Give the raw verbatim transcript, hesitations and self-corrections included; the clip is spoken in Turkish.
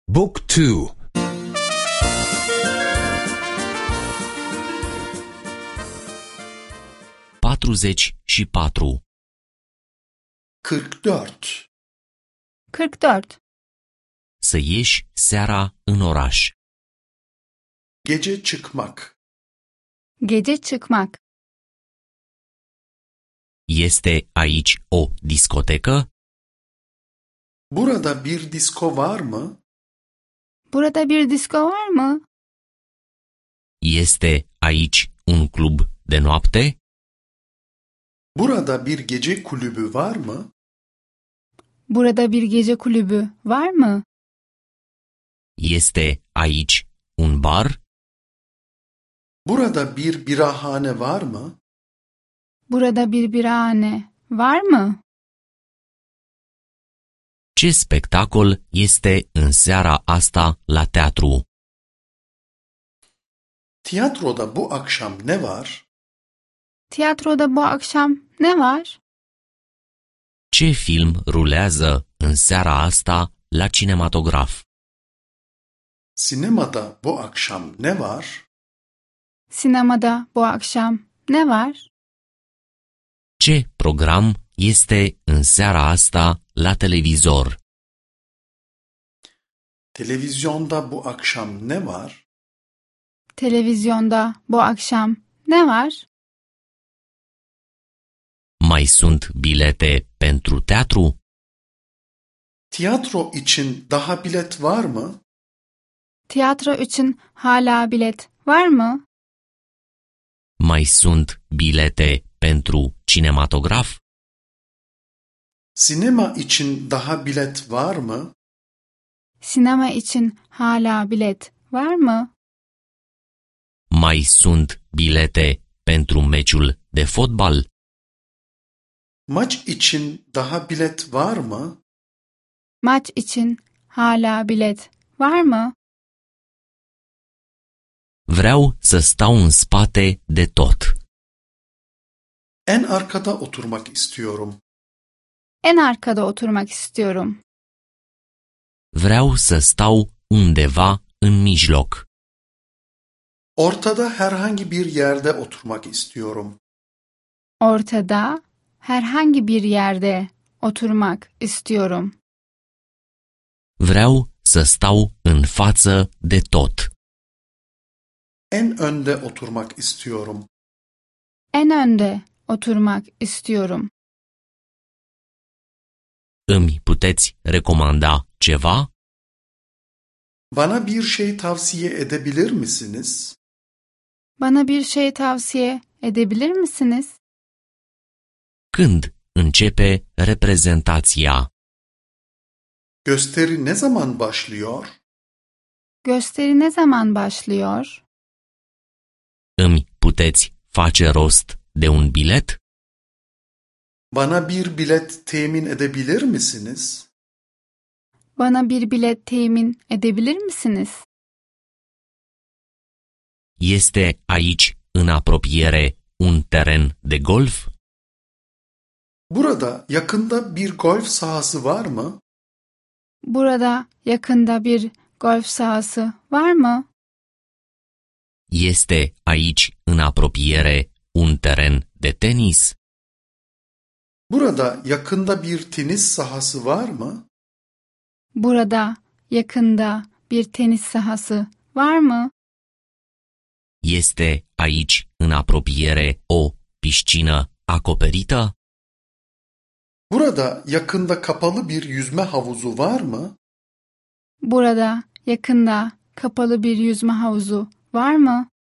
Book two. patruzeci și patru. kırk dört. kırk dört. Să ieși seara în oraș. Gece çıkmak. Gece çıkmak. Este aici o discotecă? Burada bir disko var mı? Burada bir disko var mı? Este aici un club de noapte? Burada bir gece kulübü var mı? Burada bir gece kulübü var mı? Este aici un bar? Burada bir birahane var mı? Burada bir birahane var mı? Ce spectacol este în seara asta la teatru? Tiyatroda bu akşam ne var? Tiyatroda bu akşam ne var? Ce film rulează în seara asta la cinematograf? Sinemada bu akşam ne var? Sinemada bu akşam ne var? Ce program este în seara asta la televizor? Televizyonda bu akşam ne var? Televizyonda bu akşam ne var? Mai sunt bilete pentru teatru? Tiyatro için daha bilet var mı? Tiyatro için hala bilet var mı? Mai sunt bilete pentru cinematograf? Sinema için daha bilet var mı? Sinema için hala bilet var mı? Mai sunt bilete pentru meciul de fotbal? Maç için daha bilet var mı? Maç için hala bilet var mı? Vreau să stau în spate de tot. En arkada oturmak istiyorum. En arkada oturmak istiyorum. Vreau să stau undeva în mijloc. Ortada herhangi bir yerde oturmak istiyorum. Ortada herhangi bir yerde oturmak istiyorum. Vreau să stau în față de tot. En önde oturmak istiyorum. En önde oturmak istiyorum. Îmi puteți recomanda ceva? Bana bir şey tavsiye edebilir misiniz? Bana bir şey tavsiye edebilir misiniz? Când începe reprezentația? Gösteri ne zaman başlıyor? Gösteri ne zaman başlıyor? Îmi puteți face rost de un bilet? Bana bir bilet temin edebilir misiniz? Bana bir bilet temin edebilir misiniz? Este aici, în apropiere, un teren de golf? Burada yakında bir golf sahası var mı? Burada yakında bir golf sahası var mı? Este aici, în apropiere, un teren de tenis? Burada yakında bir tenis sahası var mı? Burada yakında bir tenis sahası var mı? Este aici, în apropiere, o piscină acoperită? Burada yakında kapalı bir yüzme havuzu var mı? Burada yakında kapalı bir yüzme havuzu var mı?